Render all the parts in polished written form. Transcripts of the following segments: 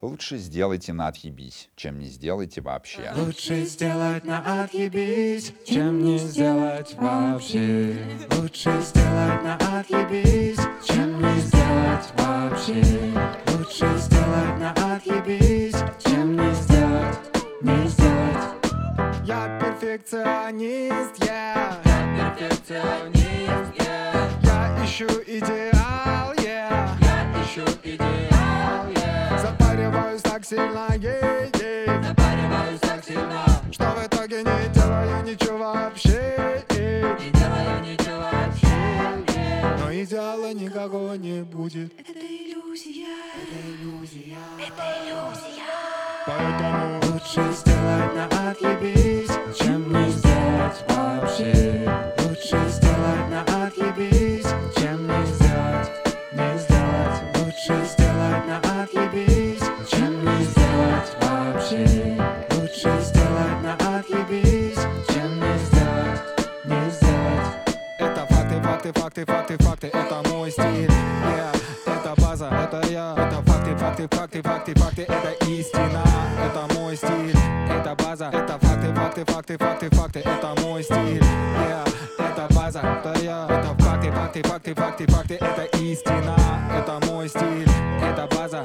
Лучше сделайте на отъебись, чем не сделайте вообще. Лучше сделать на отъебись, чем не сделать вообще. Лучше сделать на отъебись, чем не сделать вообще. Лучше сделать на отъебись, чем не сделать, не сделать. Я перфекционист, я перфекционист, Я ищу идеал, я ищу идеал, Запариваюсь так сильно, запариваюсь так сильно, что в итоге не делаю ничего вообще, не делаю ничего вообще. Но идеала никакого не будет. Это иллюзия. Это иллюзия. Поэтому Лучше сделать на отъебись, чем не сделать вообще. Лучше сделать на отъебись, чем не сделать, не сделать. Лучше сделать на отъебись, чем не сделать вообще. Лучше сделать на отъебись, чем не сделать, не сделать. это факты, факты, факты, факты, факты. Это мой стиль, это база, это я. Это факты, факты, факты, факты, факты. Это истина, это мой стиль, это база. Это факты, факты, факты, факты, факты. Это мой стиль, это база, это я. Это факты, факты, факты, факты, факты. Это истина, это мой стиль, это база.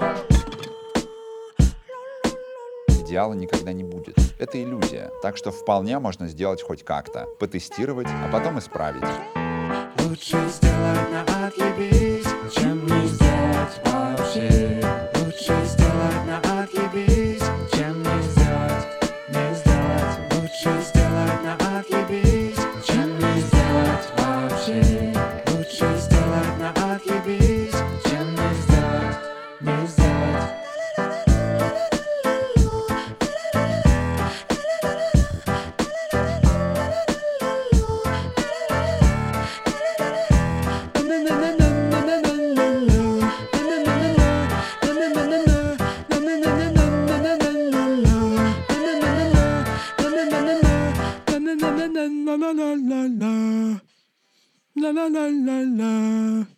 Идеала никогда не будет. Это иллюзия. Так что вполне можно сделать хоть как-то. Потестировать, а потом исправить. Лучше сделать на отъебись, чем не сделать вообще. Лучше сделать на отъебись, чем не сделать, не сделать. Лучше сделать на отъебись, чем не сделать вообще. Лучше сделать на отъебись, чем не сделать, не сделать. La la la la la. La la la la la.